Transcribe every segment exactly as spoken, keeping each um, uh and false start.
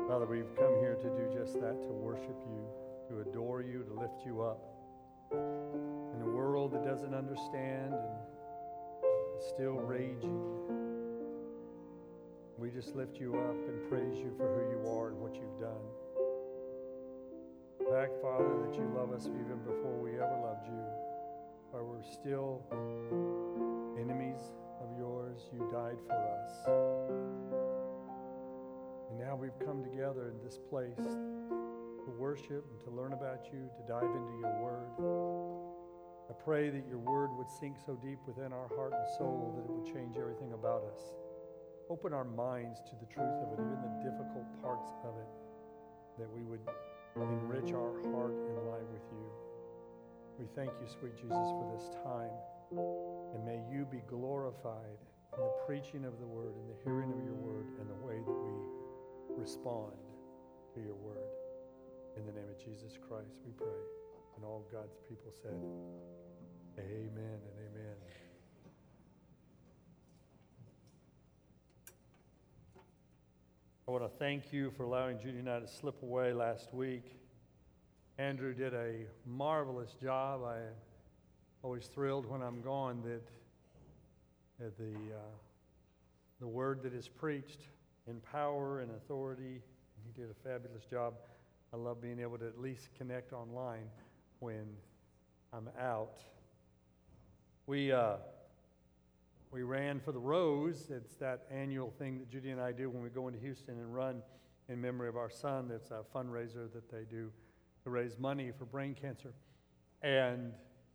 Father, we've come here to do just that, to worship you, to adore you, to lift you up. In a world that doesn't understand and is still raging, we just lift you up and praise you for who you are and what you've done. The fact, Father, that you love us even before we ever loved you, while we're still enemies of yours, you died for us. And now we've come together in this place to worship and to learn about you, to dive into your word. I pray that your word would sink so deep within our heart and soul that it would change everything about us. Open our minds to the truth of it, even the difficult parts of it, that we would enrich our heart and life with you. We thank you, sweet Jesus, for this time. And may you be glorified in the preaching of the word, in the hearing of your word, and the way that we respond to your word. In the name of Jesus Christ, we pray. And all God's people said, amen and amen. I want to thank you for allowing Judy and I to slip away last week. Andrew did a marvelous job. I am always thrilled when I'm gone that, that the, uh, the word that is preached in power and authority, he did a fabulous job. I love being able to at least connect online when I'm out. We uh, we ran for the Rose. It's that annual thing that Judy and I do when we go into Houston and run in memory of our son. That's a fundraiser that they do to raise money for brain cancer. And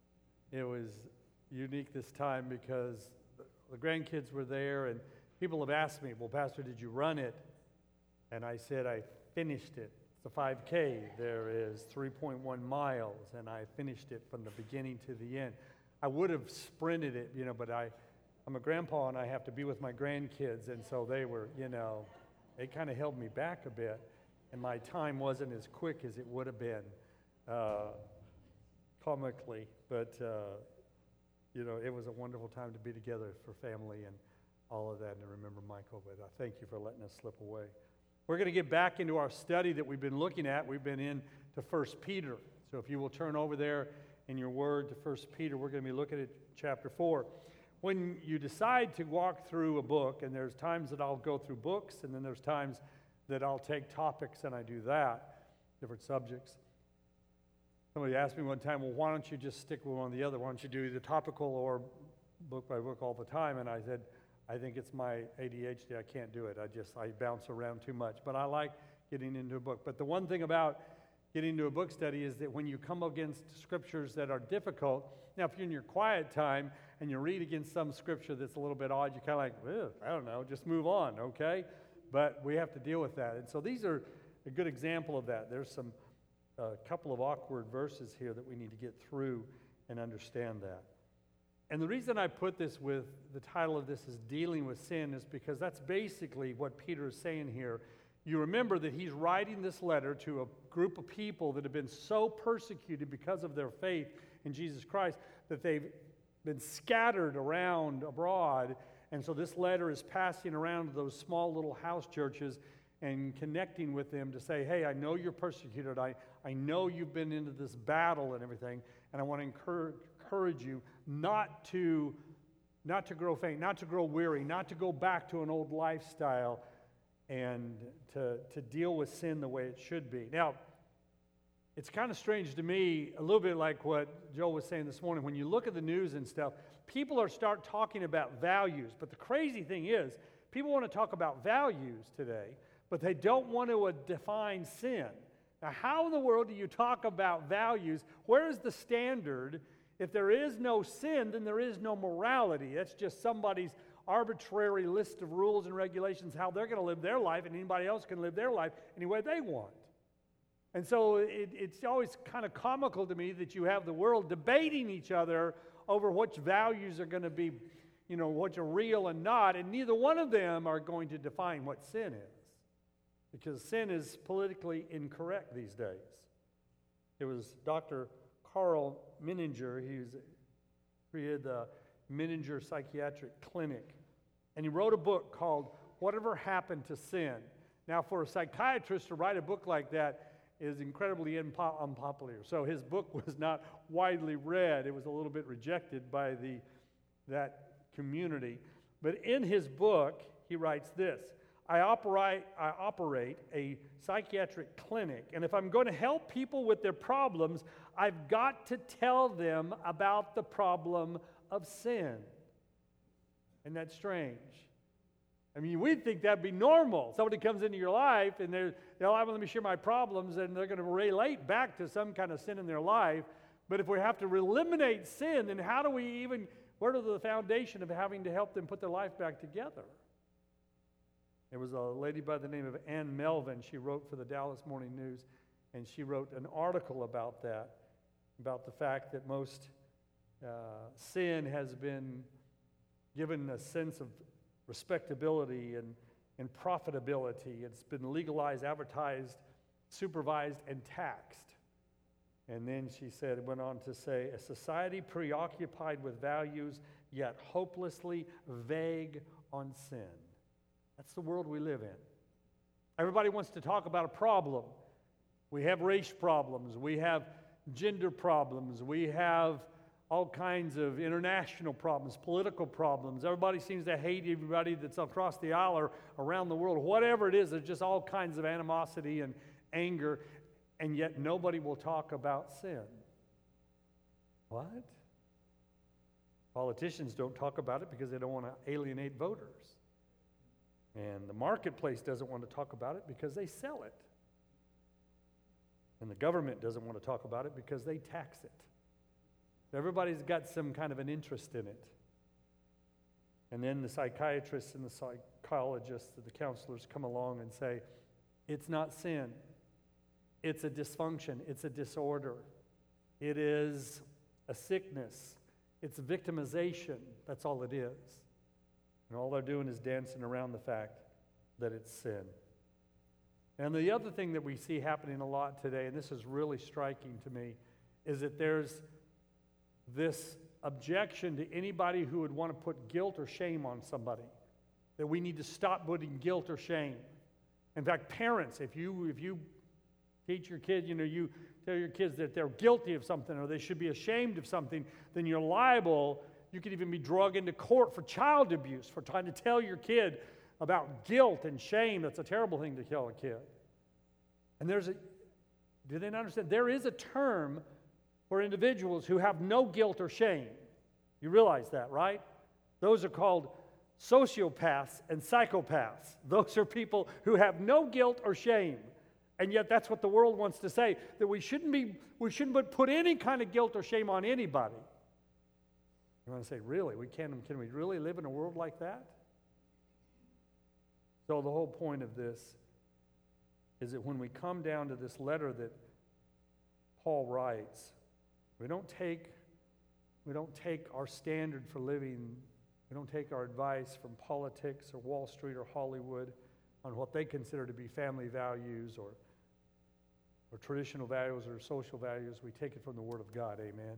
it was unique this time because the grandkids were there, and people have asked me, well, Pastor, did you run it? And I said, I finished it. It's a five K. There is three point one miles, and I finished it from the beginning to the end. I would have sprinted it, you know, but I, I'm a grandpa, and I have to be with my grandkids, and so they were, you know, they kind of held me back a bit, and my time wasn't as quick as it would have been, uh, comically, but, uh, you know, it was a wonderful time to be together for family and all of that, and to remember Michael, but I thank you for letting us slip away. We're going to get back into our study that we've been looking at. We've been in to First Peter. So if you will turn over there in your word to First Peter, we're going to be looking at chapter four. When you decide to walk through a book, and there's times that I'll go through books, and then there's times that I'll take topics and I do that, different subjects. Somebody asked me one time, well, why don't you just stick with one or the other? Why don't you do either topical or book by book all the time? And I said, I think it's my A D H D. I can't do it. I just, I bounce around too much. But I like getting into a book. But the one thing about getting into a book study is that when you come against scriptures that are difficult, now if you're in your quiet time and you read against some scripture that's a little bit odd, you're kind of like, well, I don't know, just move on, okay? But we have to deal with that. And so these are a good example of that. There's some, a uh, couple of awkward verses here that we need to get through and understand that. And the reason I put this with, the title of this is Dealing with Sin, is because that's basically what Peter is saying here. You remember that he's writing this letter to a group of people that have been so persecuted because of their faith in Jesus Christ that they've been scattered around abroad. And so this letter is passing around to those small little house churches and connecting with them to say, hey, I know you're persecuted. I, I know you've been into this battle and everything, and I want to encourage encourage you not to not to grow faint, not to grow weary, not to go back to an old lifestyle, and to, to deal with sin the way it should be. Now, it's kind of strange to me, a little bit like what Joel was saying this morning. When you look at the news and stuff, people are start talking about values. But the crazy thing is, people want to talk about values today, but they don't want to uh, define sin. Now, how in the world do you talk about values? Where is the standard? If there is no sin, then there is no morality. That's just somebody's arbitrary list of rules and regulations, how they're going to live their life, and anybody else can live their life any way they want. And so it, it's always kind of comical to me that you have the world debating each other over which values are going to be, you know, which are real and not, and neither one of them are going to define what sin is, because sin is politically incorrect these days. It was Doctor Carl Menninger. He was, created the Menninger Psychiatric Clinic, and he wrote a book called Whatever Happened to Sin. Now, for a psychiatrist to write a book like that is incredibly impo- unpopular. So his book was not widely read. It was a little bit rejected by the that community. But in his book, he writes this: I operate, I operate a psychiatric clinic, and if I'm going to help people with their problems, I've got to tell them about the problem of sin. Isn't that strange? I mean, we'd think that'd be normal. Somebody comes into your life and they're, they'll have, let me share my problems, and they're going to relate back to some kind of sin in their life. But if we have to eliminate sin, then how do we even, where are the foundation of having to help them put their life back together? There was a lady by the name of Ann Melvin. She wrote for the Dallas Morning News, and she wrote an article about that, about the fact that most uh, sin has been given a sense of respectability and, and profitability. It's been legalized, advertised, supervised, and taxed. And then she said, went on to say, a society preoccupied with values, yet hopelessly vague on sin. That's the world we live in. Everybody wants to talk about a problem. We have race problems. We have gender problems. We have all kinds of international problems, political problems. Everybody seems to hate everybody that's across the aisle or around the world. Whatever it is, there's just all kinds of animosity and anger, and yet nobody will talk about sin. What? Politicians don't talk about it because they don't want to alienate voters. And the marketplace doesn't want to talk about it because they sell it. And the government doesn't want to talk about it because they tax it. Everybody's got some kind of an interest in it. And then the psychiatrists and the psychologists and the counselors come along and say, it's not sin. It's a dysfunction. It's a disorder. It is a sickness. It's victimization. That's all it is. And all they're doing is dancing around the fact that it's sin. And the other thing that we see happening a lot today, and this is really striking to me, is that there's this objection to anybody who would want to put guilt or shame on somebody, that we need to stop putting guilt or shame. In fact, parents, if you if you teach your kid, you know, you tell your kids that they're guilty of something or they should be ashamed of something, then you're liable. You could even be dragged into court for child abuse, for trying to tell your kid about guilt and shame. That's a terrible thing to tell a kid. And there's a, do they not understand? There is a term for individuals who have no guilt or shame. You realize that, right? Those are called sociopaths and psychopaths. Those are people who have no guilt or shame. And yet that's what the world wants to say, that we shouldn't be, we shouldn't put any kind of guilt or shame on anybody. You want to say, really? We can, can we really live in a world like that? So the whole point of this is that when we come down to this letter that Paul writes, we don't take, we don't take our standard for living, we don't take our advice from politics or Wall Street or Hollywood on what they consider to be family values or, or traditional values or social values. We take it from the Word of God, amen?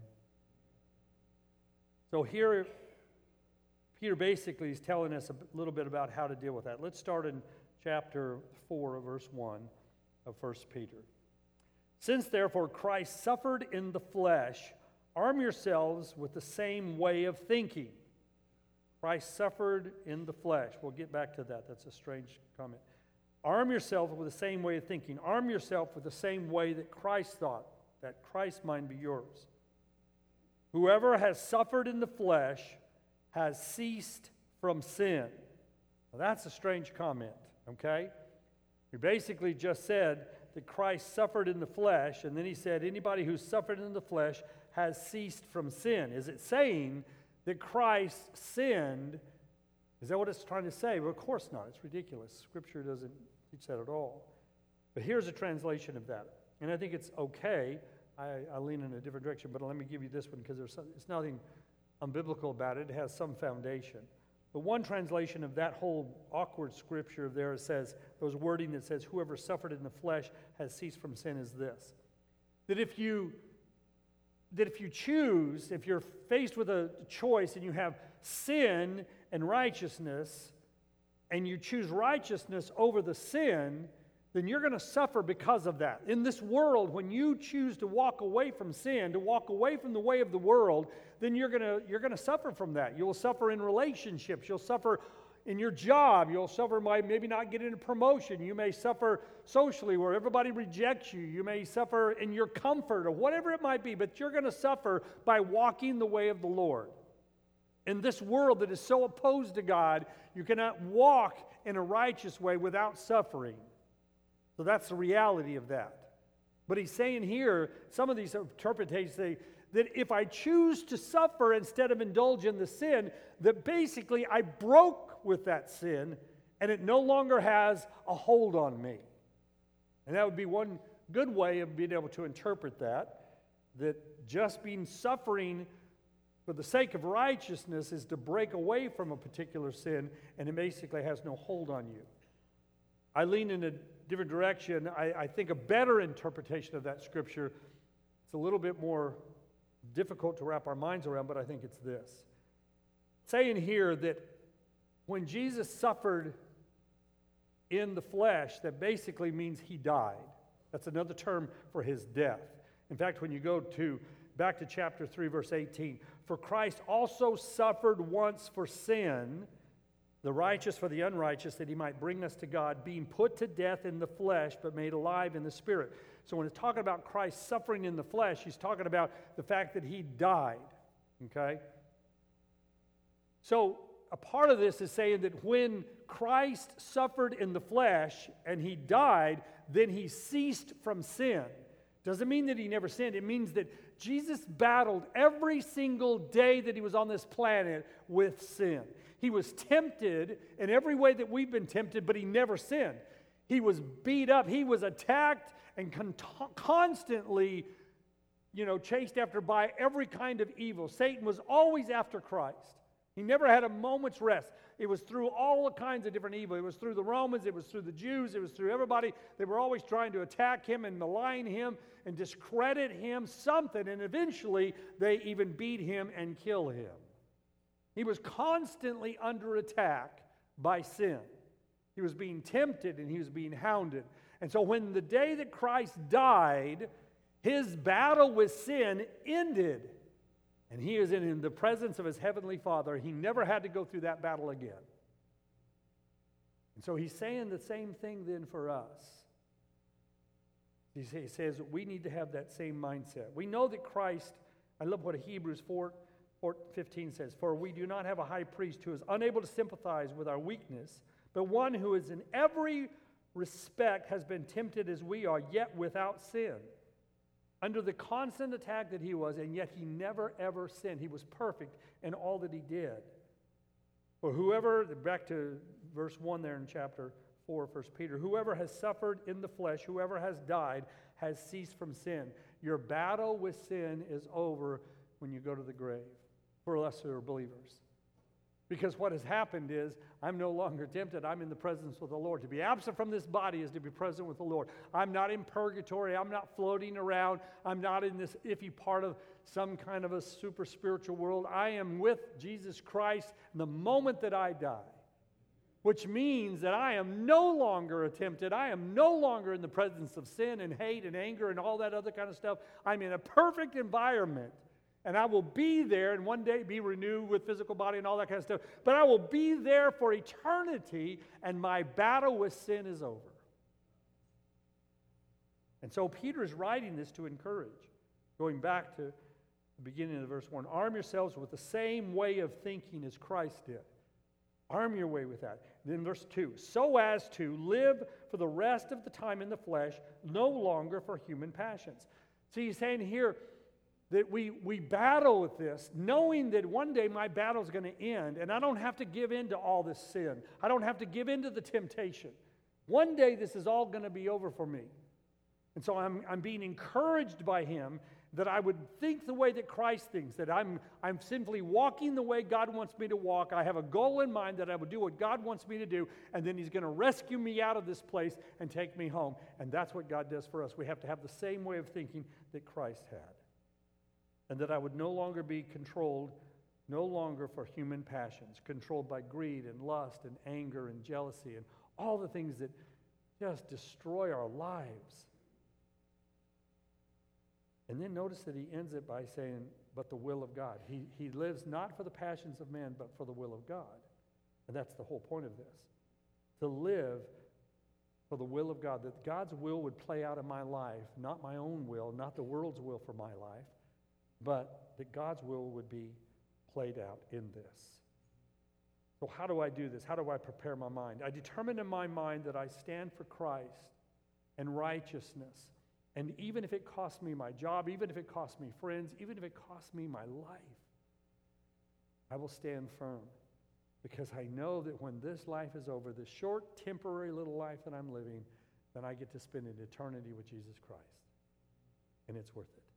So here, Peter basically is telling us a little bit about how to deal with that. Let's start in chapter four, verse one of First Peter. Since therefore Christ suffered in the flesh, arm yourselves with the same way of thinking. Christ suffered in the flesh. We'll get back to that. That's a strange comment. Arm yourself with the same way of thinking. Arm yourself with the same way that Christ thought, that Christ's mind be yours. Whoever has suffered in the flesh has ceased from sin. Now that's a strange comment, okay? We basically just said that Christ suffered in the flesh, and then he said anybody who suffered in the flesh has ceased from sin. Is it saying that Christ sinned? Is that what it's trying to say? Well, of course not. It's ridiculous. Scripture doesn't teach that at all. But here's a translation of that, and I think it's okay. I, I lean in a different direction, but let me give you this one because there's some, it's nothing unbiblical about it. It has some foundation. But one translation of that whole awkward scripture there says, those wording that says, whoever suffered in the flesh has ceased from sin is this. That if you, that if you choose, if you're faced with a choice and you have sin and righteousness, and you choose righteousness over the sin, then you're going to suffer because of that. In this world, when you choose to walk away from sin, to walk away from the way of the world, then you're going to you're going to suffer from that. You'll suffer in relationships. You'll suffer in your job. You'll suffer by maybe not getting a promotion. You may suffer socially where everybody rejects you. You may suffer in your comfort or whatever it might be, but you're going to suffer by walking the way of the Lord. In this world that is so opposed to God, you cannot walk in a righteous way without suffering. So that's the reality of that. But he's saying here, some of these interpretations say that if I choose to suffer instead of indulge in the sin, that basically I broke with that sin and it no longer has a hold on me. And that would be one good way of being able to interpret that, that just being suffering for the sake of righteousness is to break away from a particular sin and it basically has no hold on you. I lean in a different direction. I, I think a better interpretation of that scripture, it's a little bit more difficult to wrap our minds around, but I think it's this. Saying here that when Jesus suffered in the flesh, that basically means he died. That's another term for his death. In fact, when you go to back to chapter three, verse eighteen, for Christ also suffered once for sin, the righteous for the unrighteous, that he might bring us to God, being put to death in the flesh, but made alive in the spirit. So when it's talking about Christ suffering in the flesh, he's talking about the fact that he died. Okay? So a part of this is saying that when Christ suffered in the flesh and he died, then he ceased from sin. Doesn't mean that he never sinned. It means that Jesus battled every single day that he was on this planet with sin. He was tempted in every way that we've been tempted, but he never sinned. He was beat up. He was attacked and con- constantly, you know, chased after by every kind of evil. Satan was always after Christ. He never had a moment's rest. It was through all kinds of different evil. It was through the Romans. It was through the Jews. It was through everybody. They were always trying to attack him and malign him and discredit him, something. And eventually, they even beat him and kill him. He was constantly under attack by sin. He was being tempted and he was being hounded. And so when the day that Christ died, his battle with sin ended. And he is in the presence of his heavenly Father. He never had to go through that battle again. And so he's saying the same thing then for us. He says that we need to have that same mindset. We know that Christ, I love what Hebrews four fifteen says, for we do not have a high priest who is unable to sympathize with our weakness, but one who is in every respect has been tempted as we are, yet without sin. Under the constant attack that he was, and yet he never ever sinned. He was perfect in all that he did. For whoever, back to verse one there in chapter four of First Peter, whoever has suffered in the flesh, whoever has died, has ceased from sin. Your battle with sin is over when you go to the grave, for us who are believers. Because what has happened is, I'm no longer tempted. I'm in the presence of the Lord. To be absent from this body is to be present with the Lord. I'm not in purgatory. I'm not floating around. I'm not in this iffy part of some kind of a super spiritual world. I am with Jesus Christ the moment that I die. Which means that I am no longer tempted. I am no longer in the presence of sin and hate and anger and all that other kind of stuff. I'm in a perfect environment. And I will be there and one day be renewed with physical body and all that kind of stuff. But I will be there for eternity, and my battle with sin is over. And so Peter is writing this to encourage. Going back to the beginning of verse one, arm yourselves with the same way of thinking as Christ did. Arm your way with that. Then verse two, so as to live for the rest of the time in the flesh, no longer for human passions. So he's saying here, that we, we battle with this, knowing that one day my battle is going to end, and I don't have to give in to all this sin. I don't have to give in to the temptation. One day this is all going to be over for me. And so I'm, I'm being encouraged by him that I would think the way that Christ thinks, that I'm, I'm simply walking the way God wants me to walk. I have a goal in mind that I would do what God wants me to do, and then he's going to rescue me out of this place and take me home. And that's what God does for us. We have to have the same way of thinking that Christ had. And that I would no longer be controlled, no longer for human passions, controlled by greed and lust and anger and jealousy and all the things that just destroy our lives. And then notice that he ends it by saying, but the will of God. He, he lives not for the passions of men, but for the will of God. And that's the whole point of this. To live for the will of God, that God's will would play out in my life, not my own will, not the world's will for my life, but that God's will would be played out in this. So how do I do this? How do I prepare my mind? I determine in my mind that I stand for Christ and righteousness. And even if it costs me my job, even if it costs me friends, even if it costs me my life, I will stand firm. Because I know that when this life is over, this short, temporary little life that I'm living, then I get to spend an eternity with Jesus Christ. And it's worth it.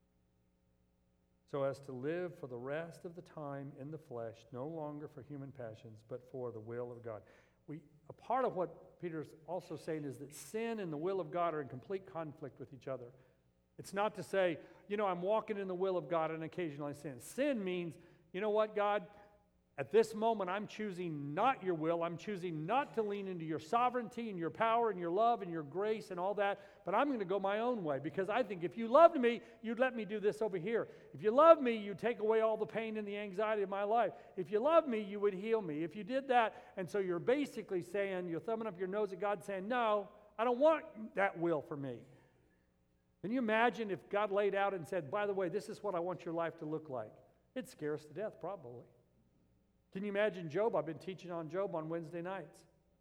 So as to live for the rest of the time in the flesh, no longer for human passions, but for the will of God. We, a part of what Peter's also saying is that sin and the will of God are in complete conflict with each other. It's not to say, you know, I'm walking in the will of God and occasionally I sin. Sin means, you know what, God? At this moment, I'm choosing not your will. I'm choosing not to lean into your sovereignty and your power and your love and your grace and all that, but I'm going to go my own way because I think if you loved me, you'd let me do this over here. If you love me, you'd take away all the pain and the anxiety of my life. If you love me, you would heal me. If you did that, and so you're basically saying, you're thumbing up your nose at God saying, no, I don't want that will for me. Can you imagine if God laid out and said, by the way, this is what I want your life to look like? It'd scare us to death, probably. Can you imagine Job? I've been teaching on Job on Wednesday nights.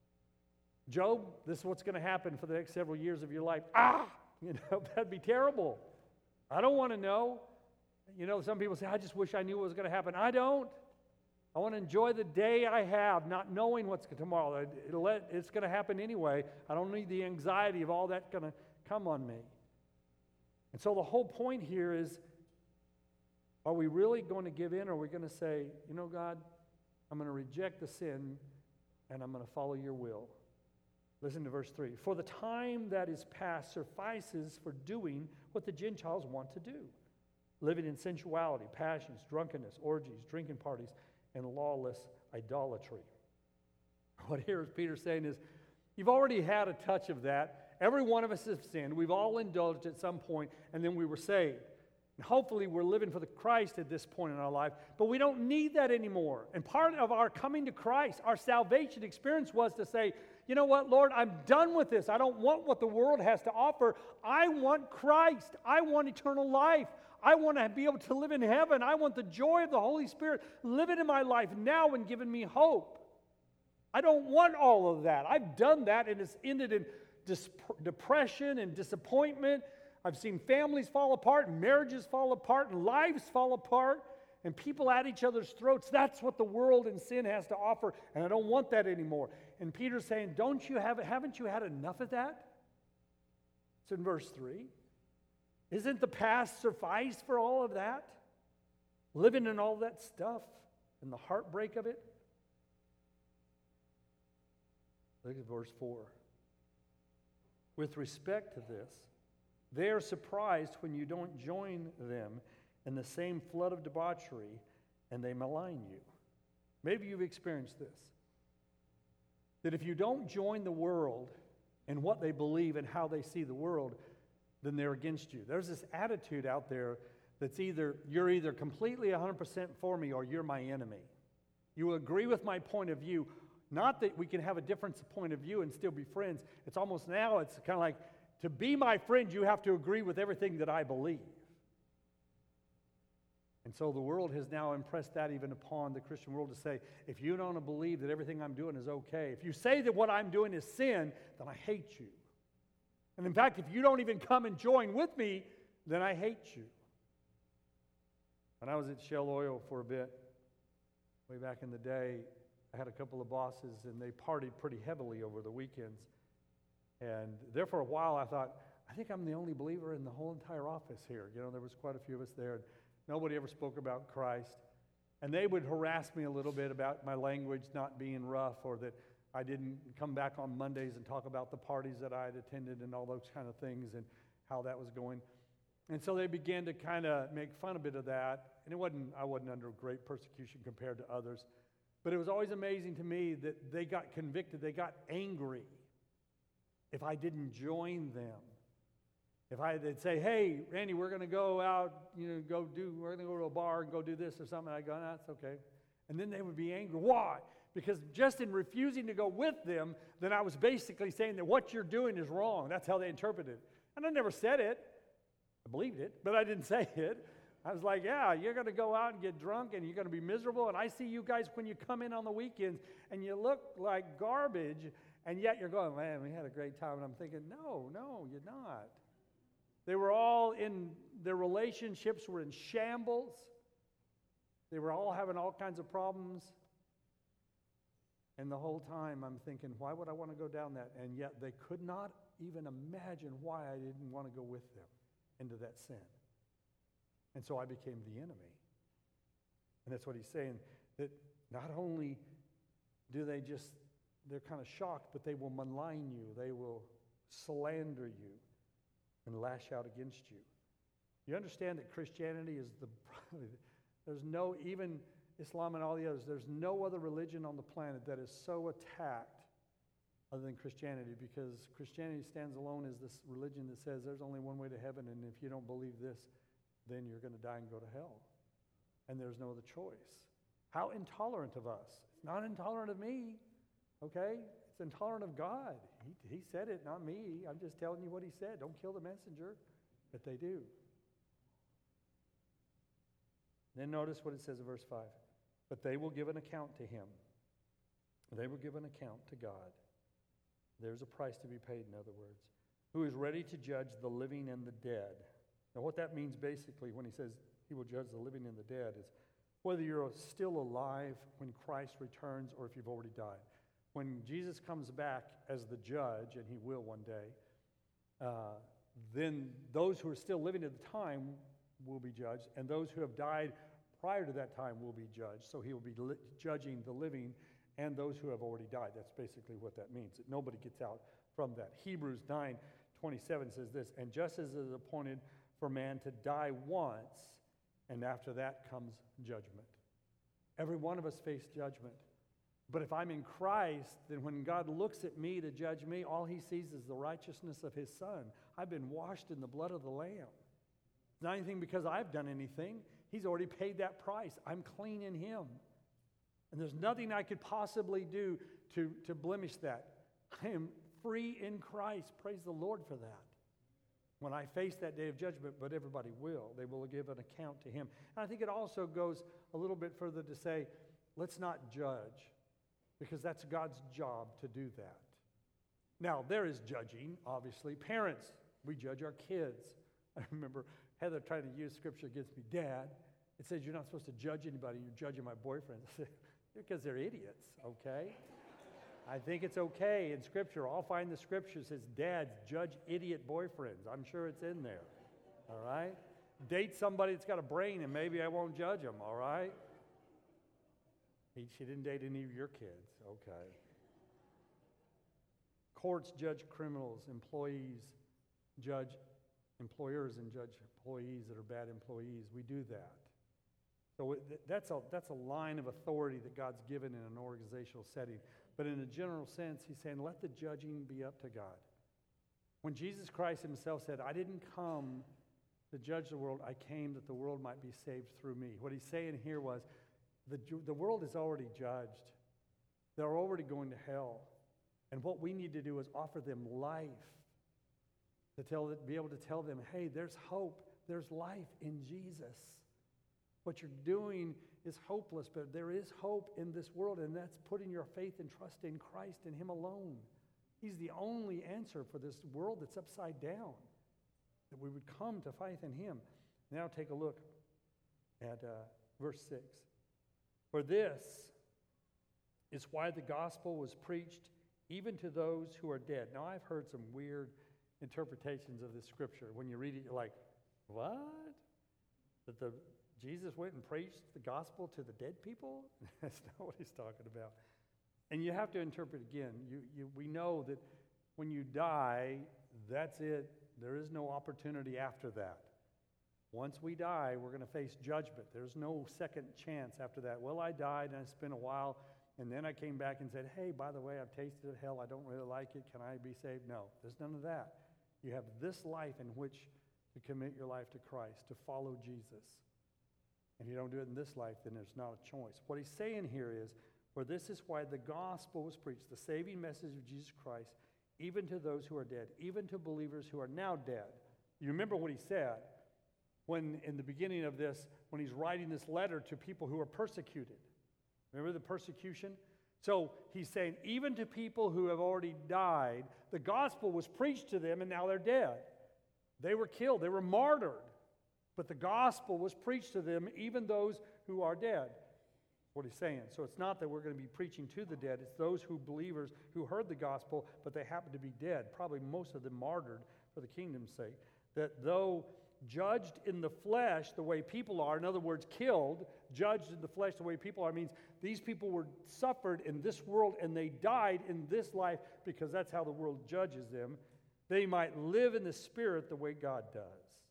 Job, this is what's going to happen for the next several years of your life. Ah! You know, that'd be terrible. I don't want to know. You know, some people say, I just wish I knew what was going to happen. I don't. I want to enjoy the day I have, not knowing what's tomorrow. It'll let, it's going to happen anyway. I don't need the anxiety of all that going to come on me. And so the whole point here is, are we really going to give in, or are we going to say, you know, God, I'm going to reject the sin, and I'm going to follow your will. Listen to verse three. For the time that is past suffices for doing what the Gentiles want to do, living in sensuality, passions, drunkenness, orgies, drinking parties, and lawless idolatry. What here is Peter saying is, you've already had a touch of that. Every one of us has sinned. We've all indulged at some point, and then we were saved. And hopefully we're living for the Christ at this point in our life, but we don't need that anymore. And part of our coming to Christ, our salvation experience was to say, you know what, Lord, I'm done with this. I don't want what the world has to offer. I want Christ. I want eternal life. I want to be able to live in heaven. I want the joy of the Holy Spirit living in my life now and giving me hope. I don't want all of that. I've done that, and it's ended in dis- depression and disappointment. I've seen families fall apart, and marriages fall apart, and lives fall apart, and people at each other's throats. That's what the world and sin has to offer, and I don't want that anymore. And Peter's saying, don't you have, haven't you had enough of that? It's in verse three. Isn't the past suffice for all of that? Living in all that stuff and the heartbreak of it? Look at verse four. With respect to this, they are surprised when you don't join them in the same flood of debauchery, and they malign you. Maybe you've experienced this. That if you don't join the world in what they believe and how they see the world, then they're against you. There's this attitude out there that's either, you're either completely one hundred percent for me or you're my enemy. You agree with my point of view. Not that we can have a different point of view and still be friends. It's almost now, it's kind of like, to be my friend, you have to agree with everything that I believe. And so the world has now impressed that even upon the Christian world to say, if you don't believe that everything I'm doing is okay, if you say that what I'm doing is sin, then I hate you. And in fact, if you don't even come and join with me, then I hate you. When I was at Shell Oil for a bit, way back in the day, I had a couple of bosses, and they partied pretty heavily over the weekends. And there for a while, I thought, I think I'm the only believer in the whole entire office here. You know, there was quite a few of us there, and nobody ever spoke about Christ. And they would harass me a little bit about my language not being rough, or that I didn't come back on Mondays and talk about the parties that I had attended and all those kind of things and how that was going. And so they began to kind of make fun a bit of that. And it wasn't, I wasn't under great persecution compared to others. But it was always amazing to me that they got convicted, they got angry if I didn't join them. If I, they'd say, hey, Randy, we're going to go out, you know, go do, we're going to go to a bar and go do this or something. I'd go, no, that's okay. And then they would be angry. Why? Because just in refusing to go with them, then I was basically saying that what you're doing is wrong. That's how they interpreted it. And I never said it. I believed it, but I didn't say it. I was like, yeah, you're going to go out and get drunk and you're going to be miserable. And I see you guys when you come in on the weekends and you look like garbage, and yet you're going, man, we had a great time. And I'm thinking, no, no, you're not. They were all in, their relationships were in shambles. They were all having all kinds of problems. And the whole time I'm thinking, why would I want to go down that? And yet they could not even imagine why I didn't want to go with them into that sin. And so I became the enemy. And that's what he's saying, that not only do they just, they're kind of shocked, but they will malign you. They will slander you and lash out against you. You understand that Christianity is the, there's no, even Islam and all the others, there's no other religion on the planet that is so attacked other than Christianity, because Christianity stands alone as this religion that says there's only one way to heaven, and if you don't believe this, then you're going to die and go to hell. And there's no other choice. How intolerant of us. It's not intolerant of me, okay? It's intolerant of God. He, he said it, not me. I'm just telling you what he said. Don't kill the messenger. But they do. Then notice what it says in verse five. But they will give an account to him. They will give an account to God. There's a price to be paid, in other words. Who is ready to judge the living and the dead. Now what that means basically when he says he will judge the living and the dead is whether you're still alive when Christ returns or if you've already died. When Jesus comes back as the judge, and he will one day, uh, then those who are still living at the time will be judged, and those who have died prior to that time will be judged. So he will be li- judging the living and those who have already died. That's basically what that means, that nobody gets out from that. Hebrews nine twenty-seven says this, and just as it is appointed for man to die once, and after that comes judgment. Every one of us face judgment. But if I'm in Christ, then when God looks at me to judge me, all he sees is the righteousness of his Son. I've been washed in the blood of the Lamb. It's not anything because I've done anything. He's already paid that price. I'm clean in him. And there's nothing I could possibly do to, to blemish that. I am free in Christ. Praise the Lord for that. When I face that day of judgment, but everybody will. They will give an account to him. And I think it also goes a little bit further to say, let's not judge, because that's God's job to do that. Now, there is judging, obviously. Parents, we judge our kids. I remember Heather trying to use scripture against me. Dad, it says you're not supposed to judge anybody. You're judging my boyfriend. I said, because they're idiots, okay? I think it's okay in Scripture. I'll find the Scripture that says, dads, judge idiot boyfriends. I'm sure it's in there, all right? Date somebody that's got a brain, and maybe I won't judge them, all right? He, she didn't date any of your kids, okay. Courts judge criminals. Employees judge employers and judge employees that are bad employees. We do that. So it, that's a, that's a line of authority that God's given in an organizational setting. But in a general sense, he's saying, let the judging be up to God. When Jesus Christ himself said, I didn't come to judge the world, I came that the world might be saved through me. What he's saying here was, the, the world is already judged. They're already going to hell. And what we need to do is offer them life. To tell, be able to tell them, hey, there's hope. There's life in Jesus. What you're doing is hopeless, but there is hope in this world, and that's putting your faith and trust in Christ and him alone. He's the only answer for this world that's upside down, that we would come to faith in him. Now take a look at uh, verse six. For this is why the gospel was preached even to those who are dead. Now I've heard some weird interpretations of this scripture. When you read it, you're like, what? That the Jesus went and preached the gospel to the dead people? That's not what he's talking about. And you have to interpret again. You, you, we know that when you die, that's it. There is no opportunity after that. Once we die, we're going to face judgment. There's no second chance after that. Well, I died and I spent a while, and then I came back and said, hey, by the way, I've tasted of hell. I don't really like it. Can I be saved? No, there's none of that. You have this life in which to commit your life to Christ, to follow Jesus. And if you don't do it in this life, then there's not a choice. What he's saying here is, for this is why the gospel was preached, the saving message of Jesus Christ, even to those who are dead, even to believers who are now dead. You remember what he said when, in the beginning of this, when he's writing this letter to people who are persecuted. Remember the persecution? So he's saying, even to people who have already died, the gospel was preached to them and now they're dead. They were killed, they were martyred. But the gospel was preached to them, even those who are dead. What he's saying. So it's not that we're going to be preaching to the dead. It's those who believers who heard the gospel, but they happen to be dead. Probably most of them martyred for the kingdom's sake. That though judged in the flesh the way people are, in other words, killed, judged in the flesh the way people are, means these people were suffered in this world and they died in this life because that's how the world judges them. They might live in the Spirit the way God does.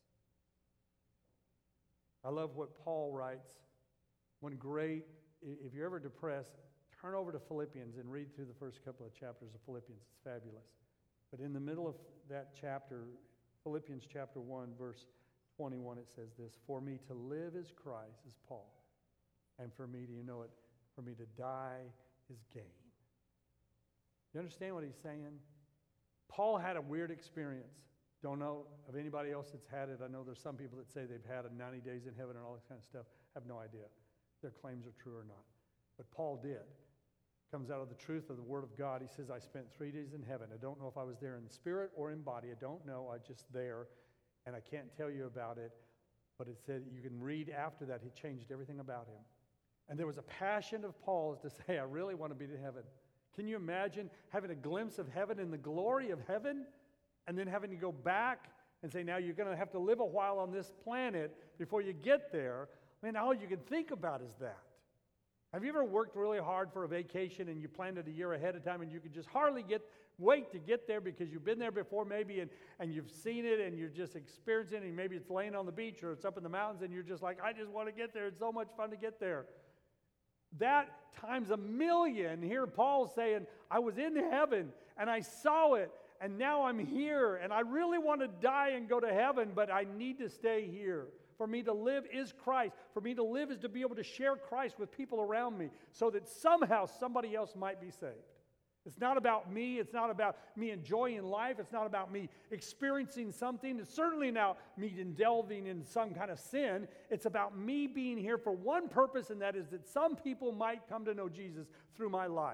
I love what Paul writes. One great, if you're ever depressed, turn over to Philippians and read through the first couple of chapters of Philippians. It's fabulous. But in the middle of that chapter, Philippians chapter one, verse twenty-one, it says this, for me to live is Christ, is Paul. And for me, do you know it? For me to die is gain. You understand what he's saying? Paul had a weird experience. Don't know of anybody else that's had it. I know there's some people that say they've had a ninety days in heaven and all this kind of stuff. I have no idea if their claims are true or not. But Paul did. Comes out of the truth of the Word of God. He says, I spent three days in heaven. I don't know if I was there in spirit or in body. I don't know. I was just there, and I can't tell you about it. But it said, you can read after that, he changed everything about him. And there was a passion of Paul's to say, I really want to be in heaven. Can you imagine having a glimpse of heaven and the glory of heaven, and then having to go back and say, now you're going to have to live a while on this planet before you get there? I mean, all you can think about is that. Have you ever worked really hard for a vacation and you planned it a year ahead of time and you could just hardly get wait to get there because you've been there before maybe and, and you've seen it and you're just experiencing it, and maybe it's laying on the beach or it's up in the mountains and you're just like, I just want to get there. It's so much fun to get there. That times a million, here Paul's saying, I was in heaven and I saw it and now I'm here and I really want to die and go to heaven, but I need to stay here. For me to live is Christ. For me to live is to be able to share Christ with people around me so that somehow somebody else might be saved. It's not about me. It's not about me enjoying life. It's not about me experiencing something. It's certainly not me delving in some kind of sin. It's about me being here for one purpose, and that is that some people might come to know Jesus through my life.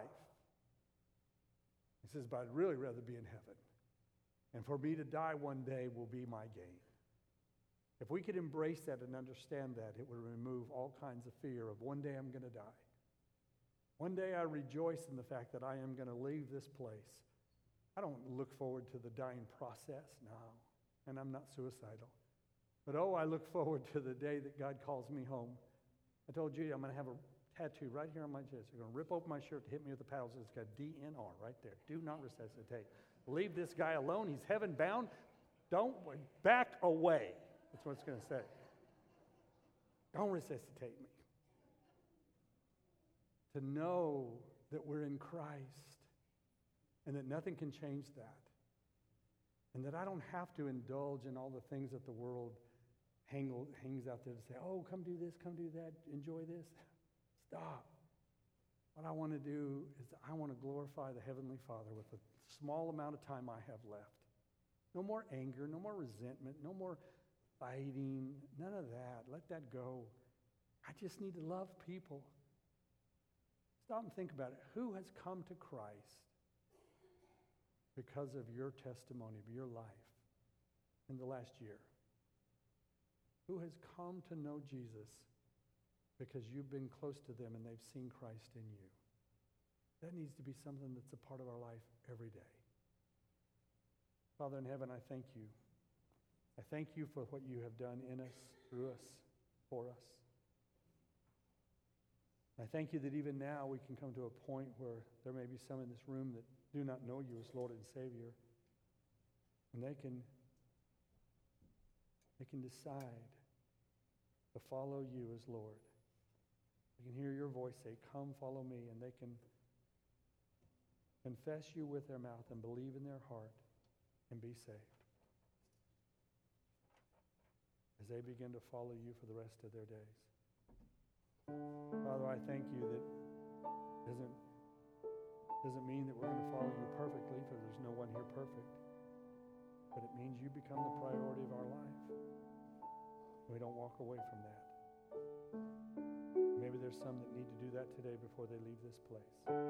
He says, but I'd really rather be in heaven. And for me to die one day will be my gain. If we could embrace that and understand that, it would remove all kinds of fear of one day I'm going to die. One day I rejoice in the fact that I am going to leave this place. I don't look forward to the dying process, no, and I'm not suicidal. But oh, I look forward to the day that God calls me home. I told Judy I'm going to have a tattoo right here on my chest. You're going to rip open my shirt to hit me with the paddles. It's got D N R right there. Do not resuscitate. Leave this guy alone. He's heaven bound. Don't back away. That's what it's going to say. Don't resuscitate me. To know that we're in Christ and that nothing can change that. And that I don't have to indulge in all the things that the world hang, hangs out there to say, oh, come do this, come do that, enjoy this. Stop. What I want to do is I want to glorify the Heavenly Father with the small amount of time I have left. No more anger, no more resentment, no more fighting, none of that. Let that go. I just need to love people. Stop and think about it. Who has come to Christ because of your testimony, of your life in the last year? Who has come to know Jesus because you've been close to them and they've seen Christ in you? That needs to be something that's a part of our life every day. Father in heaven, I thank you. I thank you for what you have done in us, through us, for us. I thank you that even now we can come to a point where there may be some in this room that do not know you as Lord and Savior. And they can, they can decide to follow you as Lord. They can hear your voice say, come follow me, and they can confess you with their mouth and believe in their heart and be saved. As they begin to follow you for the rest of their days. Father, I thank you that doesn't, doesn't mean that we're going to follow you perfectly, for there's no one here perfect. But it means you become the priority of our life. We don't walk away from that. Maybe there's some that need to do that today before they leave this place.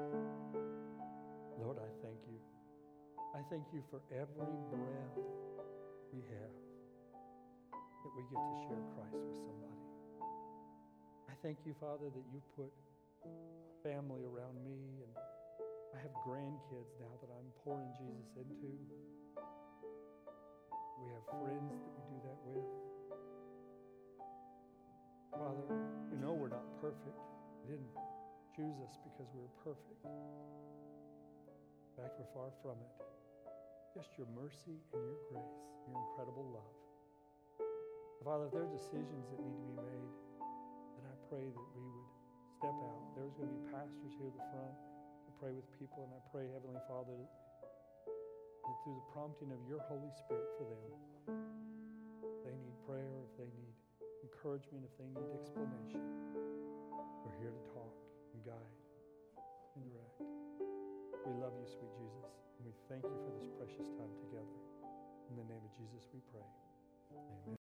Lord, I thank you. I thank you for every breath we have that we get to share Christ with somebody. I thank you, Father, that you put family around me, and I have grandkids now that I'm pouring Jesus into. We have friends that we do that with. Father, you know we're not perfect. You didn't choose us because we were perfect. In fact, we're far from it. Just your mercy and your grace, your incredible love. Father, if there are decisions that need to be made, then I pray that we would step out. There's going to be pastors here at the front to pray with people, and I pray, Heavenly Father, that through the prompting of your Holy Spirit for them, if they need prayer, if they need encouragement, if they need explanation, we're here to talk and guide and direct. We love you, sweet Jesus, and we thank you for this precious time together. In the name of Jesus we pray. Amen.